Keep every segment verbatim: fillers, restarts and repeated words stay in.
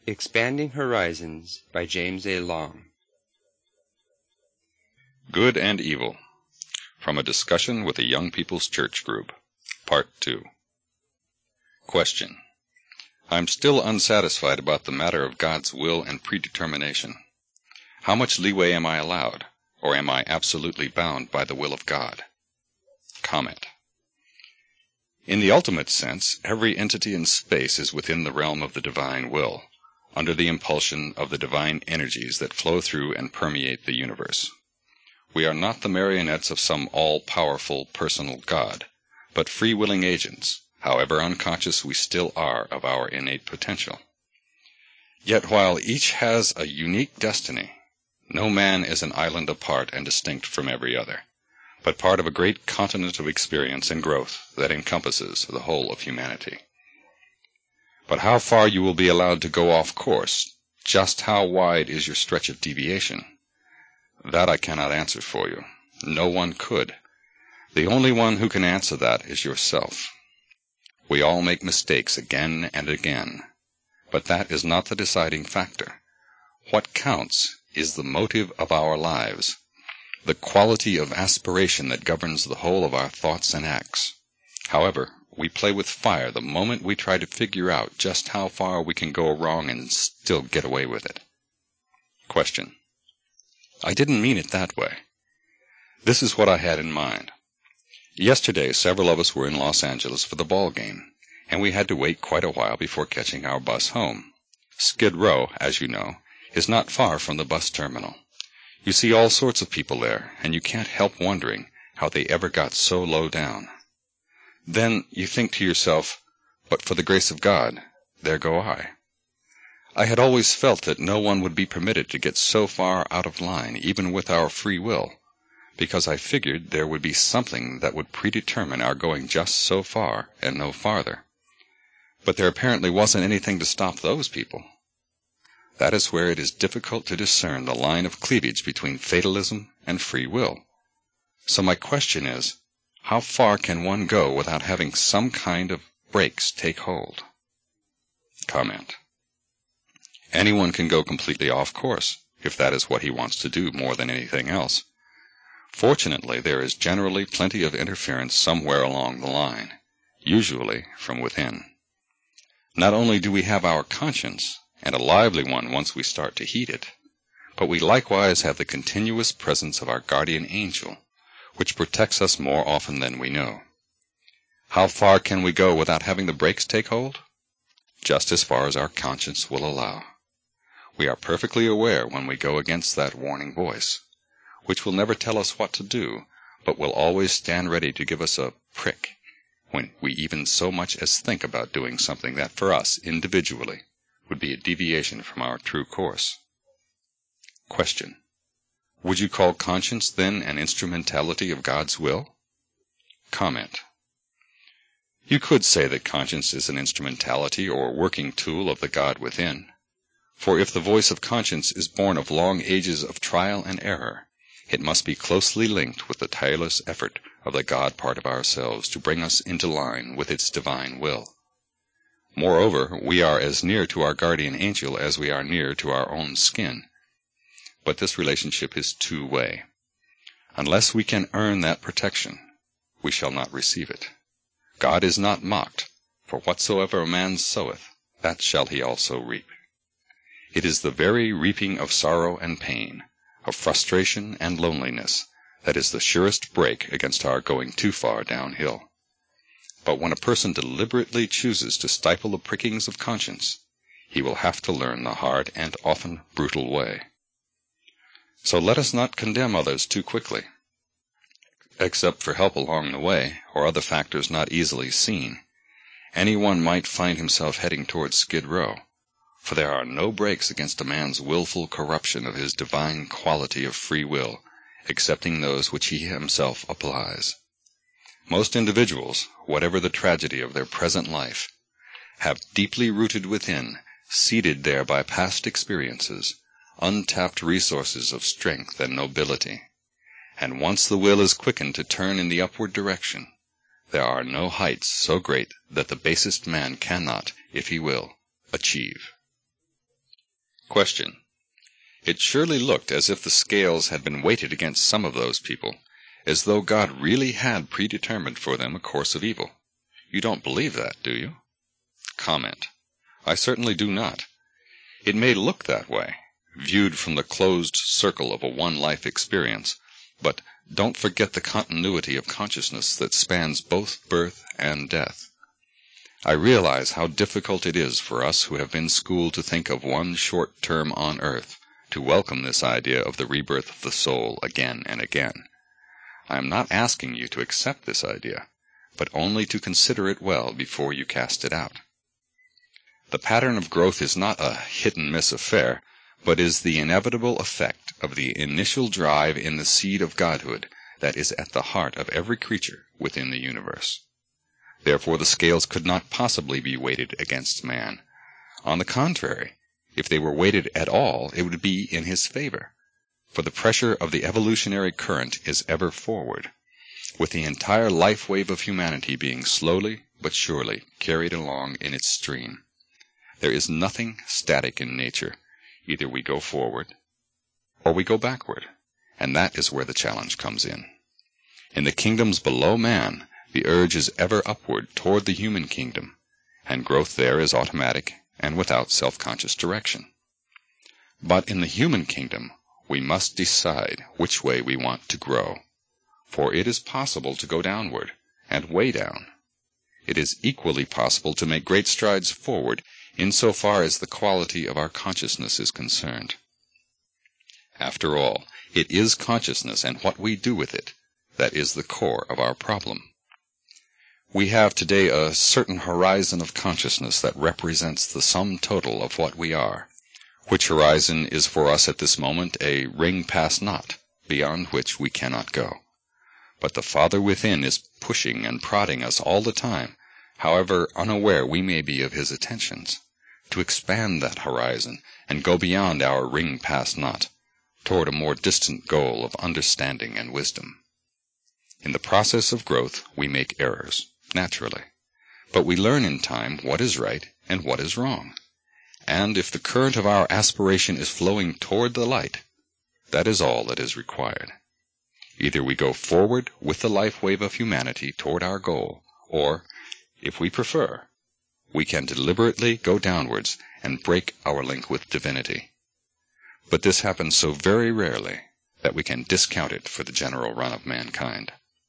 Expanding Horizons by James A. Long. Good and Evil, from a discussion with a Young People's Church group, Part two. Question. I'm still unsatisfied about the matter of God's will and predetermination. How much leeway am I allowed, or am I absolutely bound by the will of God? Comment. In the ultimate sense, every entity in space is within the realm of the divine will, under the impulsion of the divine energies that flow through and permeate the universe. We are not the marionettes of some all-powerful personal God, but free-willing agents, however unconscious we still are of our innate potential. Yet while each has a unique destiny, no man is an island apart and distinct from every other, but part of a great continent of experience and growth that encompasses the whole of humanity. But how far you will be allowed to go off course, just how wide is your stretch of deviation, that I cannot answer for you. No one could. The only one who can answer that is yourself. We all make mistakes again and again, but that is not the deciding factor. What counts is the motive of our lives, the quality of aspiration that governs the whole of our thoughts and acts. However, we play with fire the moment we try to figure out just how far we can go wrong and still get away with it. Question. I didn't mean it that way. This is what I had in mind. Yesterday, several of us were in Los Angeles for the ball game, and we had to wait quite a while before catching our bus home. Skid Row, as you know, is not far from the bus terminal. You see all sorts of people there, and you can't help wondering how they ever got so low down. Then you think to yourself, but for the grace of God, there go I. I had always felt that no one would be permitted to get so far out of line, even with our free will, because I figured there would be something that would predetermine our going just so far and no farther. But there apparently wasn't anything to stop those people. That is where it is difficult to discern the line of cleavage between fatalism and free will. So my question is, how far can one go without having some kind of brakes take hold? Comment. Anyone can go completely off course, if that is what he wants to do more than anything else. Fortunately, there is generally plenty of interference somewhere along the line, usually from within. Not only do we have our conscience, and a lively one once we start to heed it, but we likewise have the continuous presence of our guardian angel, which protects us more often than we know. How far can we go without having the brakes take hold? Just as far as our conscience will allow. We are perfectly aware when we go against that warning voice, which will never tell us what to do, but will always stand ready to give us a prick when we even so much as think about doing something that for us, individually, would be a deviation from our true course. Question. Would you call conscience then an instrumentality of God's will? Comment. You could say that conscience is an instrumentality or working tool of the God within. For if the voice of conscience is born of long ages of trial and error, it must be closely linked with the tireless effort of the God part of ourselves to bring us into line with its divine will. Moreover, we are as near to our guardian angel as we are near to our own skin. But this relationship is two-way. Unless we can earn that protection, we shall not receive it. God is not mocked, for whatsoever a man soweth, that shall he also reap. It is the very reaping of sorrow and pain, of frustration and loneliness, that is the surest brake against our going too far downhill. But when a person deliberately chooses to stifle the prickings of conscience, he will have to learn the hard and often brutal way. So let us not condemn others too quickly. Except for help along the way, or other factors not easily seen, anyone might find himself heading towards Skid Row, for there are no brakes against a man's willful corruption of his divine quality of free will, excepting those which he himself applies. Most individuals, whatever the tragedy of their present life, have deeply rooted within, seated there by past experiences, untapped resources of strength and nobility. And once the will is quickened to turn in the upward direction, there are no heights so great that the basest man cannot, if he will, achieve. Question. It surely looked as if the scales had been weighted against some of those people, as though God really had predetermined for them a course of evil. You don't believe that, do you? Comment. I certainly do not. It may look that way, viewed from the closed circle of a one-life experience, but don't forget the continuity of consciousness that spans both birth and death. I realize how difficult it is for us who have been schooled to think of one short term on earth to welcome this idea of the rebirth of the soul again and again. I am not asking you to accept this idea, but only to consider it well before you cast it out. The pattern of growth is not a hit-and-miss affair, but is the inevitable effect of the initial drive in the seed of godhood that is at the heart of every creature within the universe. Therefore the scales could not possibly be weighted against man. On the contrary, if they were weighted at all, it would be in his favor, for the pressure of the evolutionary current is ever forward, with the entire life wave of humanity being slowly but surely carried along in its stream. There is nothing static in nature. Either we go forward, or we go backward, and that is where the challenge comes in. In the kingdoms below man, the urge is ever upward toward the human kingdom, and growth there is automatic and without self-conscious direction. But in the human kingdom, we must decide which way we want to grow, for it is possible to go downward, and way down. It is equally possible to make great strides forward insofar as the quality of our consciousness is concerned. After all, it is consciousness and what we do with it that is the core of our problem. We have today a certain horizon of consciousness that represents the sum total of what we are, which horizon is for us at this moment a ring past naught, beyond which we cannot go. But the Father within is pushing and prodding us all the time, however unaware we may be of his attentions, to expand that horizon and go beyond our ring past naught, toward a more distant goal of understanding and wisdom. In the process of growth we make errors, naturally, but we learn in time what is right and what is wrong, and if the current of our aspiration is flowing toward the light, that is all that is required. Either we go forward with the life wave of humanity toward our goal, or, if we prefer, we can deliberately go downwards and break our link with divinity. But this happens so very rarely that we can discount it for the general run of mankind.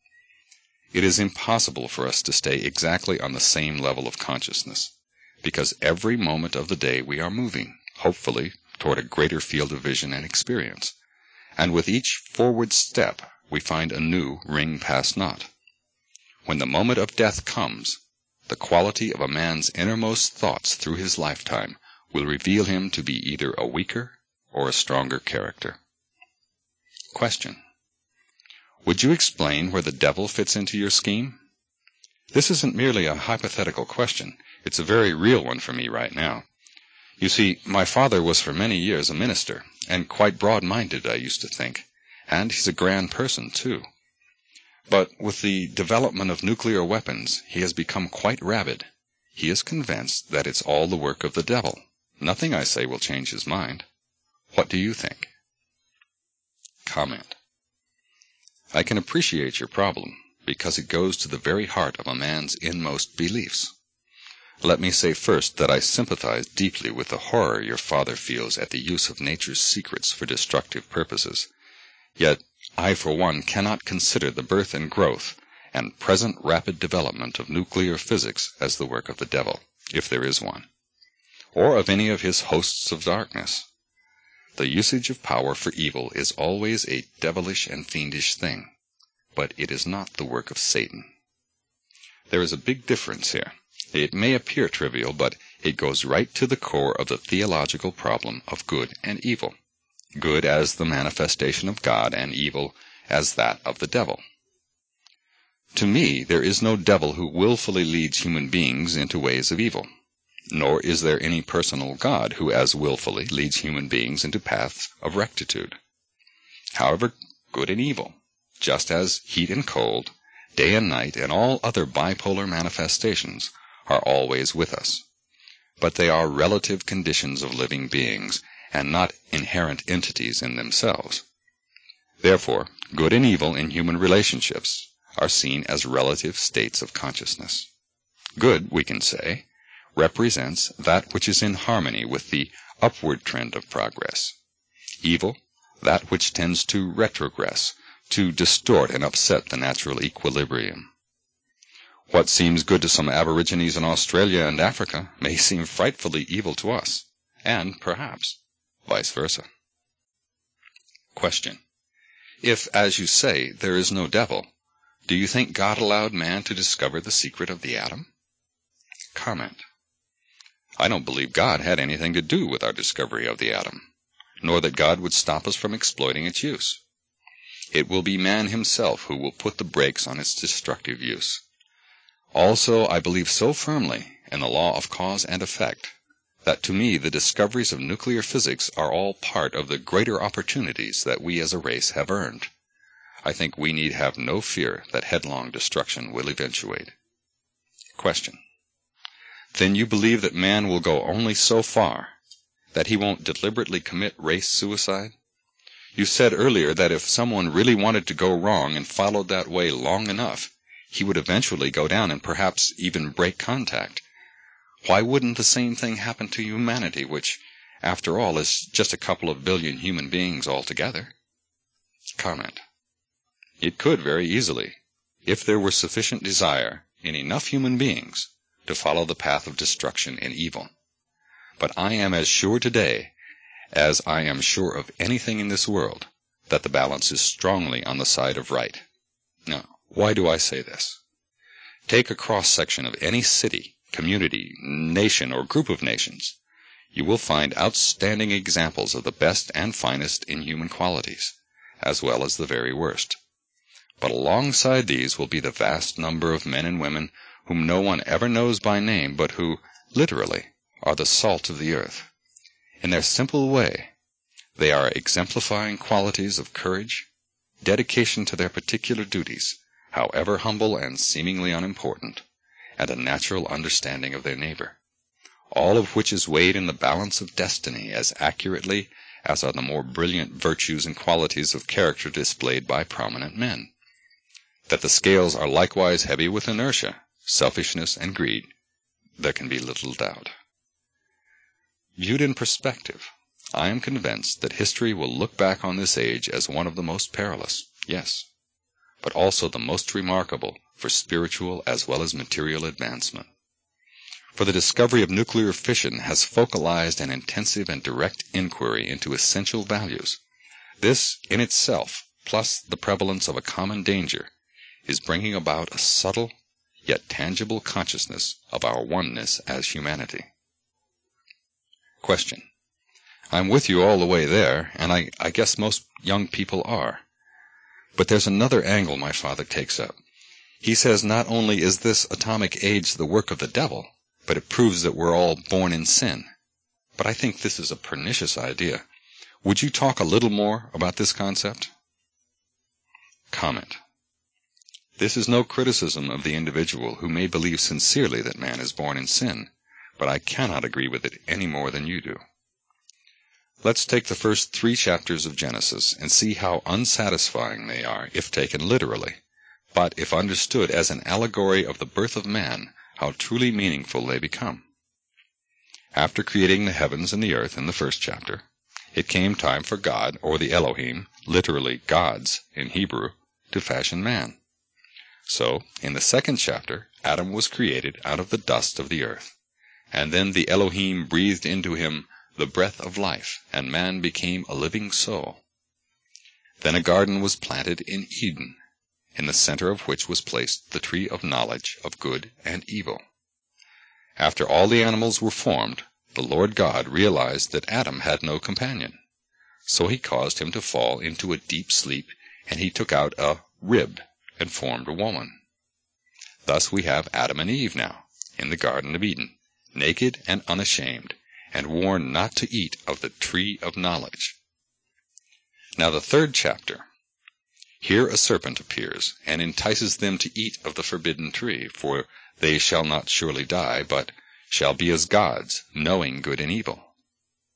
It is impossible for us to stay exactly on the same level of consciousness, because every moment of the day we are moving, hopefully, toward a greater field of vision and experience, and with each forward step we find a new ring past naught. When the moment of death comes, the quality of a man's innermost thoughts through his lifetime will reveal him to be either a weaker or a stronger character. Question. Would you explain where the devil fits into your scheme? This isn't merely a hypothetical question. It's a very real one for me right now. You see, my father was for many years a minister, and quite broad-minded, I used to think, and he's a grand person, too. But with the development of nuclear weapons, he has become quite rabid. He is convinced that it's all the work of the devil. Nothing I say will change his mind. What do you think? Comment. I can appreciate your problem, because it goes to the very heart of a man's inmost beliefs. Let me say first that I sympathize deeply with the horror your father feels at the use of nature's secrets for destructive purposes. Yet I, for one, cannot consider the birth and growth and present rapid development of nuclear physics as the work of the devil, if there is one, or of any of his hosts of darkness. The usage of power for evil is always a devilish and fiendish thing, but it is not the work of Satan. There is a big difference here. It may appear trivial, but it goes right to the core of the theological problem of good and evil, good as the manifestation of God and evil as that of the devil. To me, there is no devil who willfully leads human beings into ways of evil. Nor is there any personal God who as willfully leads human beings into paths of rectitude. However, good and evil, just as heat and cold, day and night, and all other bipolar manifestations, are always with us. But they are relative conditions of living beings, and not inherent entities in themselves. Therefore, good and evil in human relationships are seen as relative states of consciousness. Good, we can say, represents that which is in harmony with the upward trend of progress. Evil, that which tends to retrogress, to distort and upset the natural equilibrium. What seems good to some aborigines in Australia and Africa may seem frightfully evil to us, and, perhaps, vice versa. Question. If, as you say, there is no devil, do you think God allowed man to discover the secret of the atom? Comment. I don't believe God had anything to do with our discovery of the atom, nor that God would stop us from exploiting its use. It will be man himself who will put the brakes on its destructive use. Also, I believe so firmly in the law of cause and effect that to me the discoveries of nuclear physics are all part of the greater opportunities that we as a race have earned. I think we need have no fear that headlong destruction will eventuate. Question. Then you believe that man will go only so far, that he won't deliberately commit race suicide? You said earlier that if someone really wanted to go wrong and followed that way long enough, he would eventually go down and perhaps even break contact. Why wouldn't the same thing happen to humanity, which, after all, is just a couple of billion human beings altogether? Comment. It could very easily, if there were sufficient desire in enough human beings to follow the path of destruction and evil. But I am as sure today as I am sure of anything in this world that the balance is strongly on the side of right. Now, why do I say this? Take a cross-section of any city, community, nation, or group of nations. You will find outstanding examples of the best and finest in human qualities, as well as the very worst. But alongside these will be the vast number of men and women whom no one ever knows by name, but who, literally, are the salt of the earth. In their simple way, they are exemplifying qualities of courage, dedication to their particular duties, however humble and seemingly unimportant, and a natural understanding of their neighbor, all of which is weighed in the balance of destiny as accurately as are the more brilliant virtues and qualities of character displayed by prominent men. That the scales are likewise heavy with inertia, selfishness, and greed, there can be little doubt. Viewed in perspective, I am convinced that history will look back on this age as one of the most perilous, yes, but also the most remarkable for spiritual as well as material advancement. For the discovery of nuclear fission has focalized an intensive and direct inquiry into essential values. This, in itself, plus the prevalence of a common danger, is bringing about a subtle, yet tangible consciousness of our oneness as humanity. Question. I'm with you all the way there, and I, I guess most young people are. But there's another angle my father takes up. He says not only is this atomic age the work of the devil, but it proves that we're all born in sin. But I think this is a pernicious idea. Would you talk a little more about this concept? Comment. This is no criticism of the individual who may believe sincerely that man is born in sin, but I cannot agree with it any more than you do. Let's take the first three chapters of Genesis and see how unsatisfying they are if taken literally, but if understood as an allegory of the birth of man, how truly meaningful they become. After creating the heavens and the earth in the first chapter, it came time for God, or the Elohim, literally gods in Hebrew, to fashion man. So, in the second chapter, Adam was created out of the dust of the earth, and then the Elohim breathed into him the breath of life, and man became a living soul. Then a garden was planted in Eden, in the center of which was placed the tree of knowledge of good and evil. After all the animals were formed, the Lord God realized that Adam had no companion. So he caused him to fall into a deep sleep, and he took out a rib and formed a woman. Thus we have Adam and Eve now, in the Garden of Eden, naked and unashamed, and warned not to eat of the tree of knowledge. Now the third chapter. Here a serpent appears, and entices them to eat of the forbidden tree, for they shall not surely die, but shall be as gods, knowing good and evil.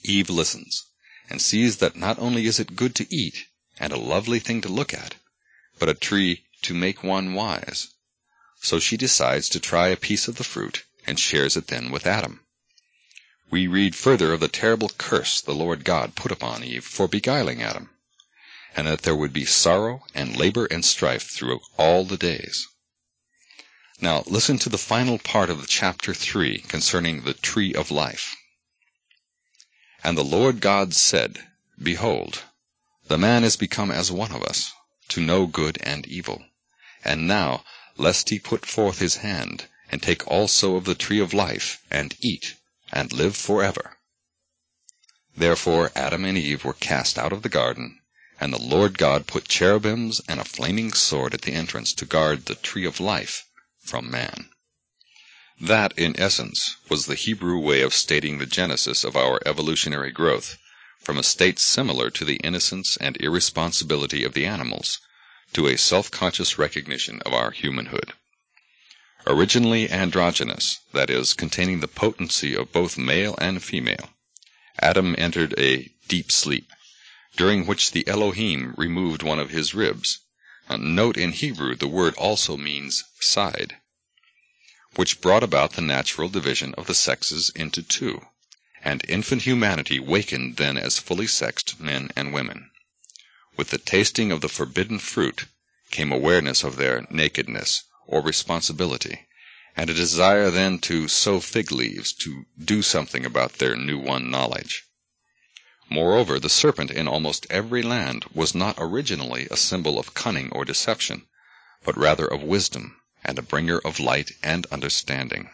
Eve listens, and sees that not only is it good to eat, and a lovely thing to look at, but a tree to make one wise. So she decides to try a piece of the fruit, and shares it then with Adam. We read further of the terrible curse the Lord God put upon Eve for beguiling Adam, and that there would be sorrow and labor and strife through all the days. Now listen to the final part of chapter three concerning the tree of life. And the Lord God said, Behold, the man is become as one of us, to know good and evil. And now, lest he put forth his hand, and take also of the tree of life, and eat, and live forever. Therefore Adam and Eve were cast out of the garden, and the Lord God put cherubims and a flaming sword at the entrance to guard the tree of life from man. That, in essence, was the Hebrew way of stating the genesis of our evolutionary growth, from a state similar to the innocence and irresponsibility of the animals, to a self-conscious recognition of our humanhood. Originally androgynous, that is, containing the potency of both male and female, Adam entered a deep sleep, during which the Elohim removed one of his ribs. Note in Hebrew the word also means side, which brought about the natural division of the sexes into two, and infant humanity wakened then as fully sexed men and women. With the tasting of the forbidden fruit came awareness of their nakedness or responsibility, and a desire then to sow fig leaves, to do something about their new-won knowledge. Moreover, the serpent in almost every land was not originally a symbol of cunning or deception, but rather of wisdom, and a bringer of light and understanding.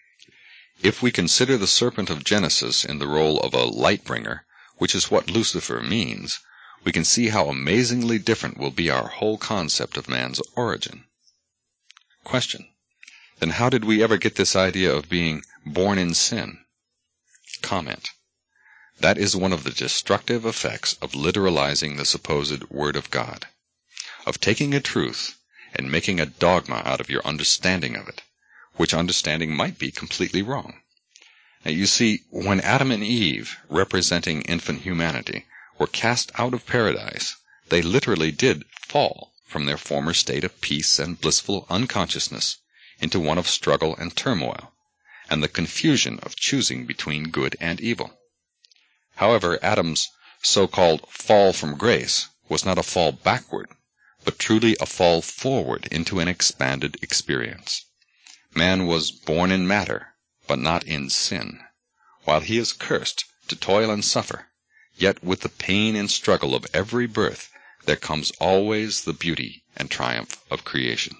If we consider the serpent of Genesis in the role of a light-bringer, which is what Lucifer means, we can see how amazingly different will be our whole concept of man's origin. Question. Then how did we ever get this idea of being born in sin? Comment. That is one of the destructive effects of literalizing the supposed Word of God, of taking a truth and making a dogma out of your understanding of it, which understanding might be completely wrong. Now, you see, when Adam and Eve, representing infant humanity, were cast out of paradise, they literally did fall from their former state of peace and blissful unconsciousness into one of struggle and turmoil, and the confusion of choosing between good and evil. However, Adam's so-called fall from grace was not a fall backward, but truly a fall forward into an expanded experience. Man was born in matter, but not in sin. While he is cursed to toil and suffer, yet with the pain and struggle of every birth there comes always the beauty and triumph of creation.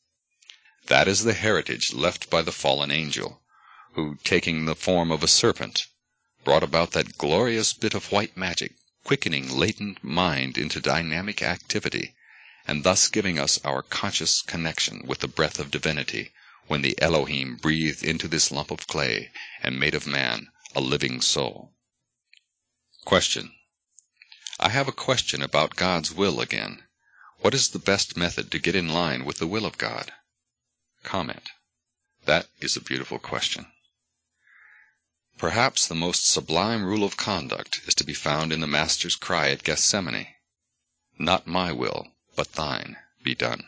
That is the heritage left by the fallen angel, who, taking the form of a serpent, brought about that glorious bit of white magic, quickening latent mind into dynamic activity, and thus giving us our conscious connection with the breath of divinity, when the Elohim breathed into this lump of clay and made of man a living soul. Question. I have a question about God's will again. What is the best method to get in line with the will of God? Comment. That is a beautiful question. Perhaps the most sublime rule of conduct is to be found in the Master's cry at Gethsemane. Not my will, but thine, be done.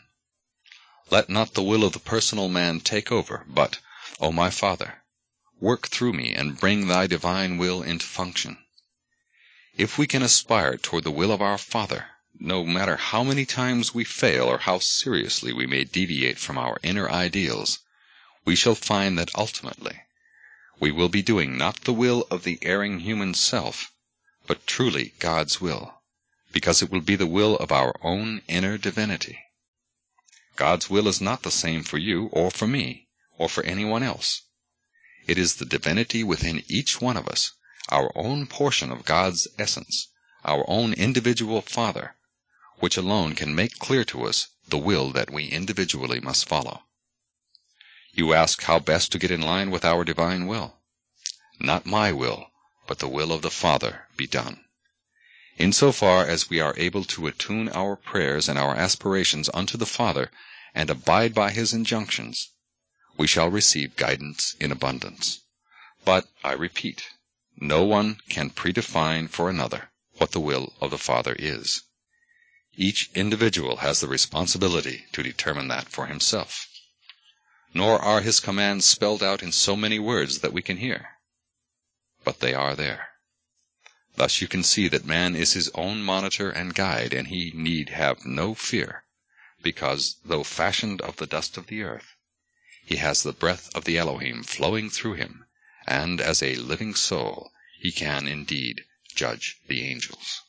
Let not the will of the personal man take over, but, O my Father, work through me and bring thy divine will into function. If we can aspire toward the will of our Father, no matter how many times we fail or how seriously we may deviate from our inner ideals, we shall find that ultimately we will be doing not the will of the erring human self, but truly God's will, because it will be the will of our own inner divinity. God's will is not the same for you or for me or for anyone else. It is the divinity within each one of us, our own portion of God's essence, our own individual Father, which alone can make clear to us the will that we individually must follow. You ask how best to get in line with our divine will. Not my will, but the will of the Father be done. Insofar as we are able to attune our prayers and our aspirations unto the Father and abide by His injunctions, we shall receive guidance in abundance. But, I repeat, No one can predefine for another what the will of the Father is. Each individual has the responsibility to determine that for himself. Nor are his commands spelled out in so many words that we can hear. But they are there. Thus you can see that man is his own monitor and guide, and he need have no fear, because, though fashioned of the dust of the earth, he has the breath of the Elohim flowing through him, and as a living soul he can indeed judge the angels.